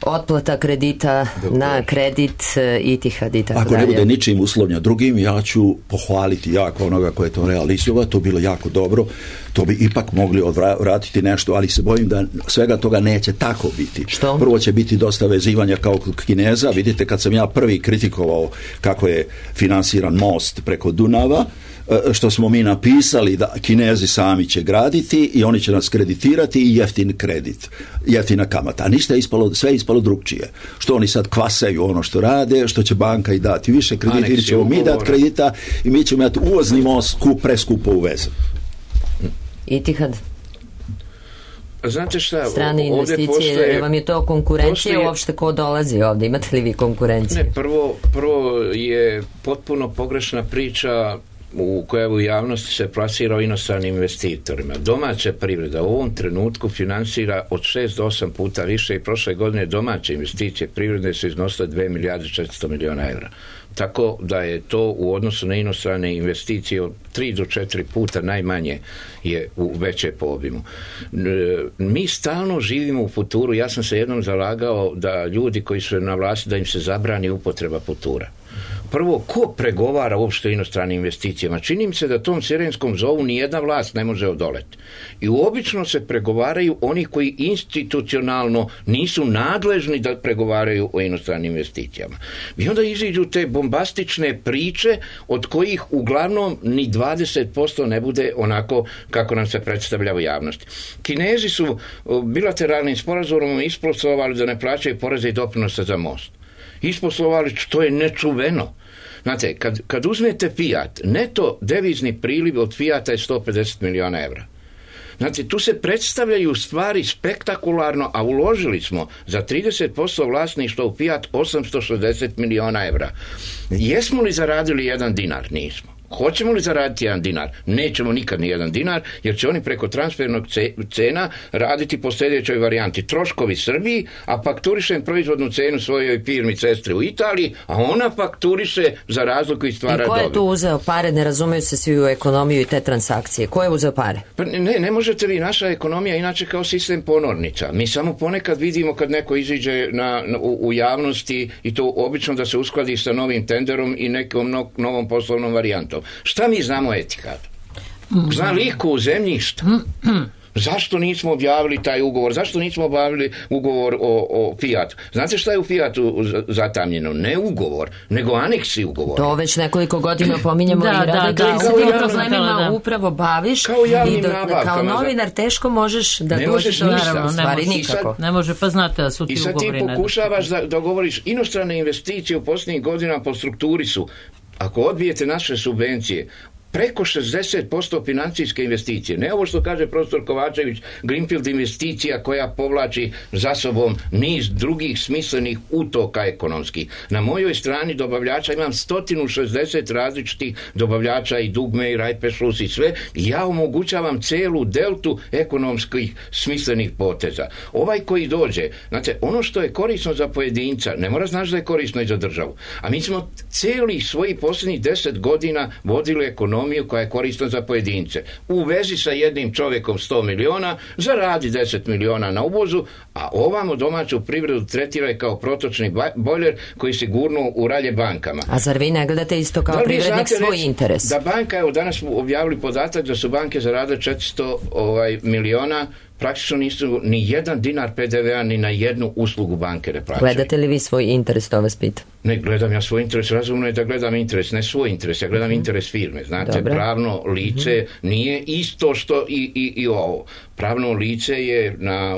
Otplata kredita na kredit Itihad i tako dalje. Ako ne bude ničim uslovljen drugim, ja ću pohvaliti jako onoga koje je to realizovao, to bilo jako dobro, to bi ipak mogli odvratiti nešto, ali se bojim da svega toga neće tako biti. Što? Prvo će biti dosta vezivanja kao kod Kineza. Vidite, kad sam ja prvi kritikovao kako je finansiran most preko Dunava, što smo mi napisali da Kinezi sami će graditi i oni će nas kreditirati i jeftin kredit, jeftina kamata. A ništa je ispalo, sve je ispalo drugčije. Što oni sad kvasaju ono što rade, što će banka i dati više kredita ili ćemo mi dati kredita i mi ćemo imati uvozni most preskupo uvezen. Itihad. Znate šta, strane investicije, vam je to konkurencija uopšte ko dolazi ovdje? Imate li vi konkurenciju? Ne, prvo je potpuno pogrešna priča koja u javnosti se plasira o inostranim investitorima. Domaća privreda u ovom trenutku finansira od 6 do 8 puta više i prošle godine domaće investicije privrede su iznosile 2 milijarde 400 miliona evra. Tako da je to u odnosu na inostrane investicije od 3 do 4 puta najmanje je u veće po obimu. Mi stalno živimo u futuru. Ja sam se jednom zalagao da ljudi koji su na vlasti da im se zabrani upotreba futura. Prvo, ko pregovara uopšte o inostranim investicijama? Čini mi se da tom sirenskom zovu nijedna vlast ne može odoleti. I obično se pregovaraju oni koji institucionalno nisu nadležni da pregovaraju o inostranim investicijama. I onda iziđu te bombastične priče od kojih uglavnom ni 20% ne bude onako kako nam se predstavlja u javnosti. Kinezi su bilateralnim sporazumom isposlovali da ne plaćaju poreze i doprinose za most. Isposlovali, što je nečuveno. Znate, kad uzmete Fiat, neto devizni priliv od Fiata je 150 miliona evra. Znate, tu se predstavljaju stvari spektakularno, a uložili smo za 30% vlasništva u Fiat 860 miliona evra. Jesmo li zaradili 1 dinar? Nismo. Hoćemo li zaraditi 1 dinar? Nećemo nikad ni 1 dinar, jer će oni preko transfernog cena raditi po sljedećoj varijanti. Troškovi Srbiji, a fakturišem proizvodnu cenu svojoj firmi sestre u Italiji, a ona fakturiše za razliku i stvara dobit. I ko je tu uzeo pare? Ne razumeju se svi u ekonomiju i te transakcije. Ko je uzeo pare? Pa ne možete vi, naša ekonomija inače kao sistem ponornica. Mi samo ponekad vidimo kad neko iziđe u javnosti i to obično da se uskladi sa novim tenderom i nekom novom poslovnom varijantom. Šta mi znamo o Etihadu? Zna li iko u zemlji šta? Zašto nismo objavili taj ugovor? Zašto nismo objavili ugovor o Fiatu? Znate šta je u Fiatu zatamljeno? Ne ugovor, nego aneksi ugovora. To već nekoliko godina pominjemo i rade. Da, se tim problemima upravo baviš i kao novinar teško možeš da dođeš do stvari nikako. Ne može, pa znate da su ti ugovori. I sad ti pokušavaš da govoriš inostrane investicije u posljednjih godina po strukturi su, ako odbijete naše subvencije, preko 60% financijske investicije. Ne ovo što kaže profesor Kovačević, Greenfield investicija koja povlači za sobom niz drugih smislenih utoka ekonomskih. Na mojoj strani dobavljača imam 160 različitih dobavljača i dugme i rajpešlus i sve. Ja omogućavam celu deltu ekonomskih smislenih poteza. Ovaj koji dođe, znate, ono što je korisno za pojedinca, ne mora znaš da je korisno i za državu. A mi smo cijeli svojih posljednjih 10 godina vodili ekonomiju koja je korisna za pojedince. U vezi sa jednim čovjekom 100 miliona, zaradi 10 miliona na uvozu, a ovamo domaću privredu tretira kao protočni bojler koji se gurnu u ralje bankama. A zar vi ne gledate isto kao privrednik svoj interes? Da banka, evo danas smo objavili podatak da su banke zaradile 400 miliona, praktično nisu ni 1 dinar PDV-a ni na jednu uslugu banke ne plaćaju. Gledate li vi svoj interes, to vas pita? Ne gledam ja svoj interes, razumno je da gledam interes, ne svoj interes, ja gledam interes firme. Znate, dobre. Pravno lice nije isto što i ovo. Pravno lice je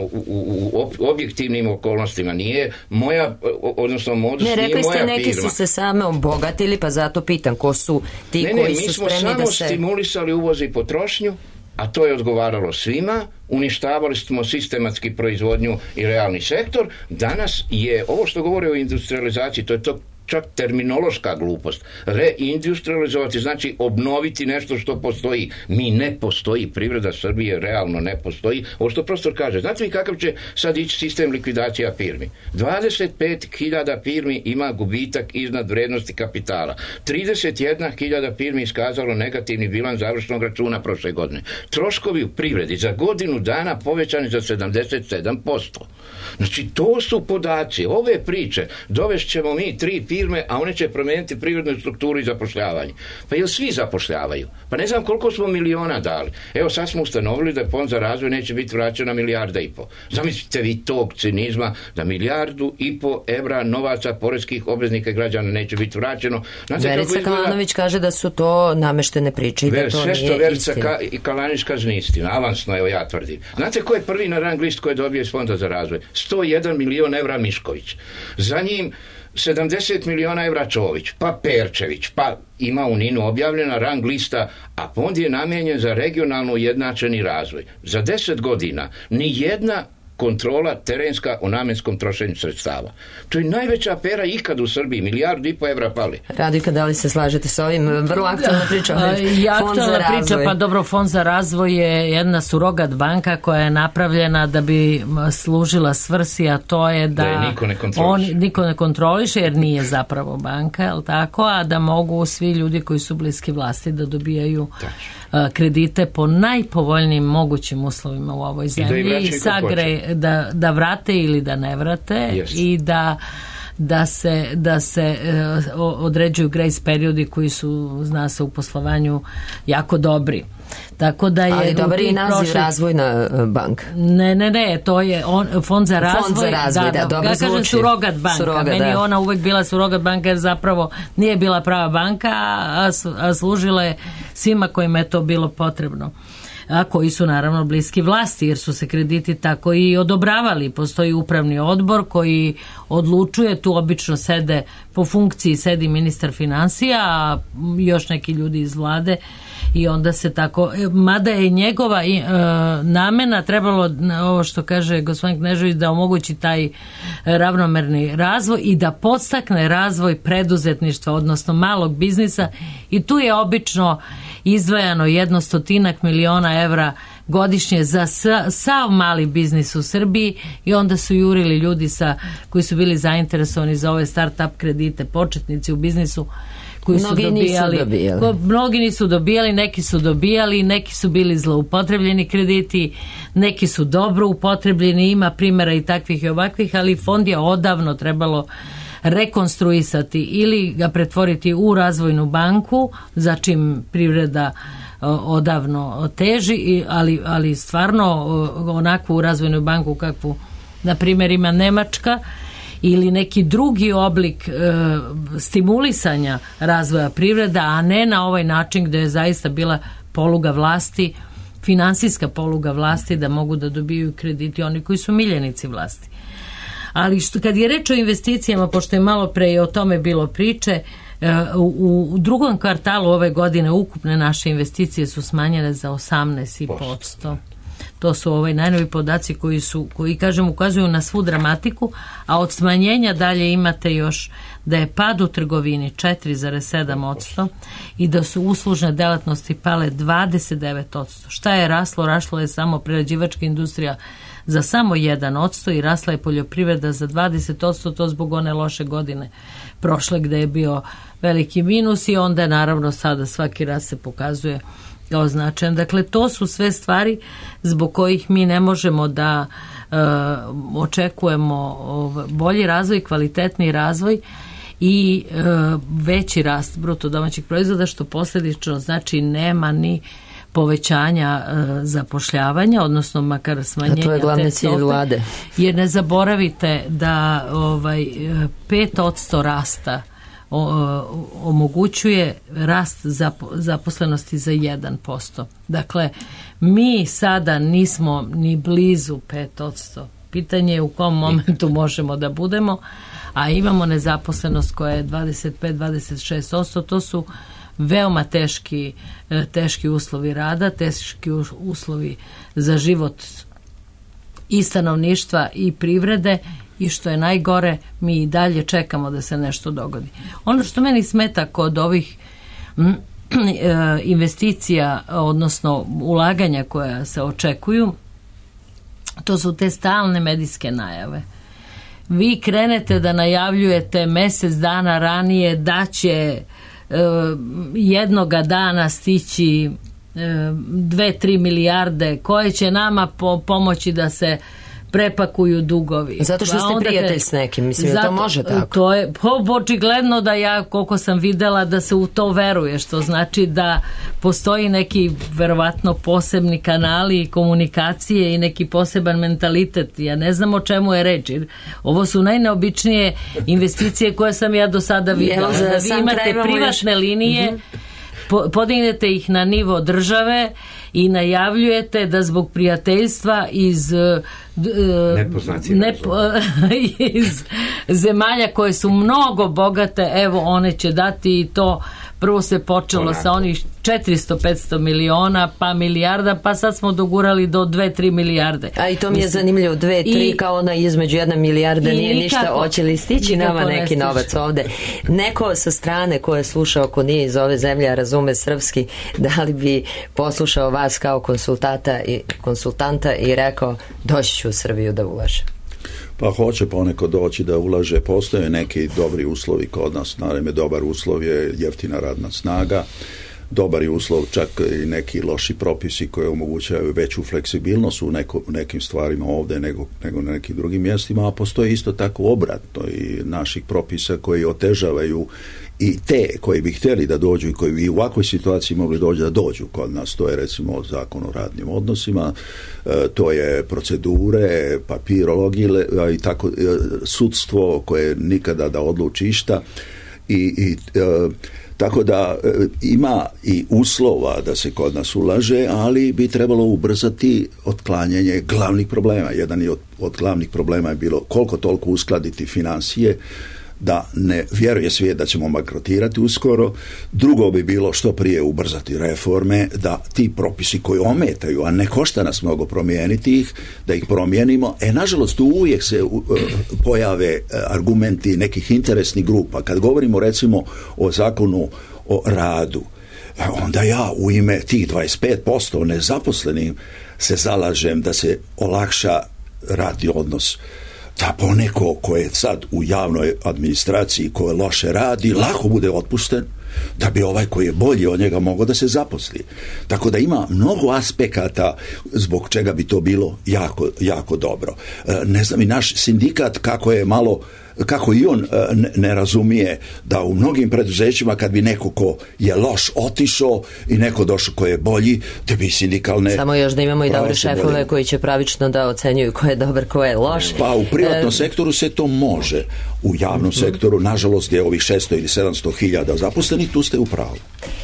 u objektivnim okolnostima, nije moja, odnosno modus, nije moja firma. Ne, rekli ste neki su se same obogatili, pa zato pitam ko su ti koji su spremni da se... mi smo samo stimulisali uvoz i potrošnju, a to je odgovaralo svima, uništavali smo sistematski proizvodnju i realni sektor. Danas je, ovo što govore o industrializaciji, to je to čak terminološka glupost. Reindustrializovati znači obnoviti nešto što postoji. Mi ne postoji, privreda Srbije realno ne postoji. Ovo što profesor kaže, znate li kakav će sad ići sistem likvidacija firmi? 25.000 firmi ima gubitak iznad vrednosti kapitala. 31.000 firmi iskazalo negativni bilans završnog računa prošle godine. Troškovi u privredi za godinu dana povećani za 77%. Znači, to su podaci, ove priče. Dovešćemo mi 3 firme, a one će promijeniti privrednu strukturu i zapošljavanje. Pa jel svi zapošljavaju? Pa ne znam koliko smo miliona dali. Evo, sad smo ustanovili da fond za razvoj neće biti vraćena 1,5 milijarda. Zamislite vi tog cinizma da 1,5 milijardu evra novaca poreskih obveznika i građana neće biti vraćeno. Verica Kalanović kaže da su to nameštene priče i da to nije istina. Verica Kalanović kaže nije istina. Avansno, evo ja tvrdim. Znate ko je prvi na rang list koji je dobio iz fonda za razvoj? 101 milion evra Mišković. Za njim 70 miliona evra Čović, pa Perčević, pa ima u NIN-u objavljena rang lista, a fond je namijenjen za regionalno ujednačeni razvoj. Za 10 godina ni jedna kontrola terenska o namjenskom trošenju sredstava. To je najveća afera ikad u Srbiji, 1,5 milijardu evra pali. Radika, da li se slažete s ovim? Vrlo aktualna priča. Priča, pa dobro, fond za razvoj je jedna surogat banka koja je napravljena da bi služila svrsi, a to je da niko ne kontroliše jer nije zapravo banka, je li tako? A da mogu svi ljudi koji su bliski vlasti da dobijaju kredite po najpovoljnijim mogućim uslovima u ovoj zemlji i da vrate ili da ne vrate i da se određuju grace periodi koji su, zna se, u poslovanju jako dobri. Tako da je, ali dobar je naziv Razvojna banka. Ne, to je fond za razvoj. Dobro ja kažem surogat banka. Meni je ona uvek bila surogat banka jer zapravo nije bila prava banka, a služila je svima kojima je to bilo potrebno. A koji su naravno bliski vlasti jer su se krediti tako i odobravali. Postoji upravni odbor koji odlučuje, tu obično po funkciji sedi ministar financija, a još neki ljudi iz vlade i onda se tako, mada je njegova namena trebalo, ovo što kaže gospodin Knežević, da omogući taj ravnomerni razvoj i da podstakne razvoj preduzetništva, odnosno malog biznisa, i tu je obično izdvajano 100 miliona evra godišnje za sav mali biznis u Srbiji i onda su jurili ljudi koji su bili zainteresovani za ove start-up kredite, početnici u biznisu koji su dobijali. Mnogi nisu dobijali, neki su dobijali, neki su bili zloupotrebljeni krediti, neki su dobro upotrebljeni, ima primjera i takvih i ovakvih, ali fond je odavno trebalo rekonstruisati ili ga pretvoriti u razvojnu banku, za čim privreda odavno teži, ali stvarno onakvu razvojnu banku kakvu na primjer ima Nemačka, ili neki drugi oblik stimulisanja razvoja privreda, a ne na ovaj način gdje je zaista bila poluga vlasti, finansijska poluga vlasti, da mogu da dobiju krediti oni koji su miljenici vlasti. Ali kad je reč o investicijama, pošto je malo pre i o tome bilo priče, u drugom kvartalu ove godine ukupne naše investicije su smanjene za 18,5%. To su najnovi podaci koji kažem ukazuju na svu dramatiku, a od smanjenja dalje imate još da je pad u trgovini 4,7% i da su uslužne delatnosti pale 29%. Šta je raslo? Raslo je samo prerađivačka industrija za samo 1% i rasla je poljoprivreda za 20%, to zbog one loše godine prošle gde je bio veliki minus i onda naravno sada svaki rast se pokazuje kao značajan. Dakle, to su sve stvari zbog kojih mi ne možemo da očekujemo bolji razvoj, kvalitetni razvoj i veći rast bruto domaćeg proizvoda, što posljedično znači nema ni povećanja zapošljavanja, odnosno makar smanjenja te stope. A to je glavni cilj vlade. Jer ne zaboravite da 5% rasta omogućuje rast zaposlenosti za 1%. Dakle, mi sada nismo ni blizu 5%. Pitanje je u kom momentu možemo da budemo, a imamo nezaposlenost koja je 25-26%. To su veoma teški uslovi rada, teški uslovi za život i stanovništva i privrede, i što je najgore, mi i dalje čekamo da se nešto dogodi. Ono što meni smeta kod ovih investicija, odnosno ulaganja koja se očekuju, to su te stalne medijske najave. Vi krenete da najavljujete mjesec dana ranije da će jednoga dana stići 2-3 milijarde koje će nama pomoći da se prepakuju dugovi. Zato što ste prijatelj s nekim, mislim, to može tako. To je očigledno da ja, koliko sam videla, da se u to veruje, što znači da postoji neki verovatno posebni kanali i komunikacije i neki poseban mentalitet. Ja ne znam o čemu je reč. Ovo su najneobičnije investicije koje sam ja do sada videla. Da vi imate privatne linije, podignete ih na nivo države i najavljujete da zbog prijateljstva iz iz zemalja koje su mnogo bogate, evo one će dati i to. Prvo se počelo sa onih 400-500 miliona, pa milijarda, pa sad smo dogurali do 2-3 milijarde. A i to mi je zanimljivo, 2-3 kao ona između 1 milijarda, nije ništa, hoće li stići nama neki novac ovde. Neko sa strane ko je slušao, ko nije iz ove zemlje, a razume srpski, da li bi poslušao vas kao konsultanta i rekao, doći ću u Srbiju da ulaže? Pa hoće poneko doći da ulaže, postoje neki dobri uslovi kod nas, naravno dobar uslov je jeftina radna snaga, dobar je uslov čak i neki loši propisi koji omogućavaju veću fleksibilnost u nekim stvarima ovdje nego na nekim drugim mjestima, a postoji isto tako obratno i naših propisa koji otežavaju i te koji bi htjeli da dođu i koji bi u ovakvoj situaciji mogli doći da dođu kod nas. To je recimo Zakon o radnim odnosima, to je procedure, papirologije i tako sudstvo koje nikada da odluči išta i tako da ima i uslova da se kod nas ulaže, ali bi trebalo ubrzati otklanjanje glavnih problema. Jedan od glavnih problema je bilo koliko toliko uskladiti financije da ne vjeruje svijet da ćemo bankrotirati uskoro. Drugo bi bilo što prije ubrzati reforme, da ti propisi koji ometaju, a ne košta nas mnogo promijeniti ih, da ih promijenimo. Nažalost, uvijek se pojave argumenti nekih interesnih grupa. Kad govorimo recimo o zakonu o radu, onda ja u ime tih 25% nezaposlenih se zalažem da se olakša radni odnos. Da poneko ko je sad u javnoj administraciji, ko je loše radi, lako bude otpušten, da bi ovaj koji je bolji od njega mogao da se zaposli. Tako da ima mnogo aspekata zbog čega bi to bilo jako, jako dobro. Ne znam i naš sindikat kako i on ne razumije da u mnogim preduzećima kad bi neko ko je loš otišao i neko došao ko je bolji, da bi sindikalne... Samo još da imamo i dobre šefove koji će pravično da ocenjuju ko je dobar, ko je loš. Pa u privatnom sektoru se to može. U javnom sektoru, nažalost, je ovih 600 ili 700 hiljada zaposlenih, tu ste u pravu.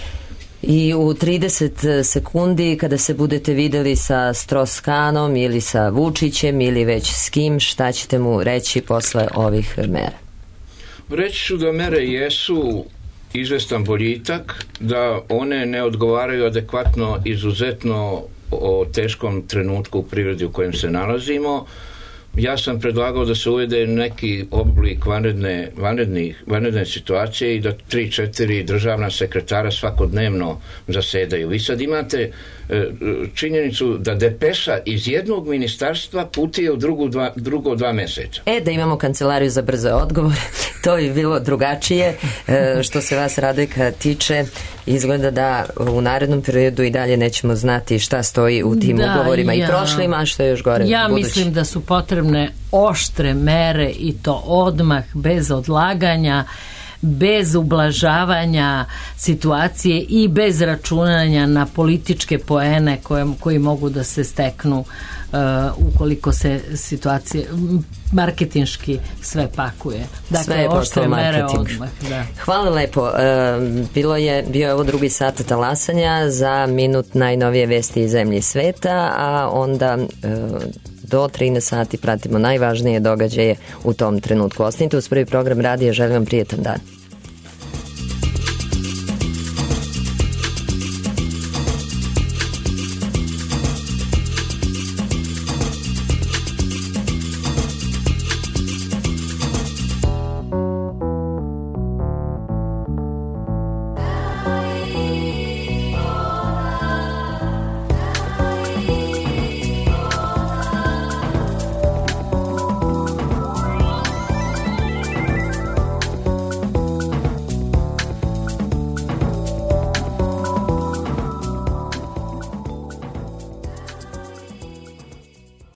I u 30 sekundi kada se budete videli sa Strauss-Kahnom ili sa Vučićem ili već s kim, šta ćete mu reći posle ovih mera? Reći ću da mere jesu izvestan boljitak, da one ne odgovaraju adekvatno izuzetno o teškom trenutku u privredi u kojem se nalazimo. Ja sam predlagao da se uvede neki oblik vanredne situacije i da 3-4 državna sekretara svakodnevno zasedaju. Vi sad imate činjenicu da depeša iz jednog ministarstva putuje u drugo 2 mjeseca. Da imamo kancelariju za brze odgovore, to bi bilo drugačije. Što se vas, Radojka, tiče, izgleda da u narednom periodu i dalje nećemo znati šta stoji u tim ugovorima i prošlima, a što je još gore ja budući. Mislim da su potrebne oštre mere i to odmah, bez odlaganja, bez ublažavanja situacije i bez računanja na političke poene koji mogu da se steknu ukoliko se situacije marketinški sve pakuje. Dakle, sve je oštre mere odmah. Da. Hvala lepo. Bio je ovo drugi sat talasanja, za minut najnovije vesti iz zemlje i sveta, a onda do 13 sati pratimo najvažnije događaje u tom trenutku. Ostanite uz prvi program radija, želim vam prijetan dan.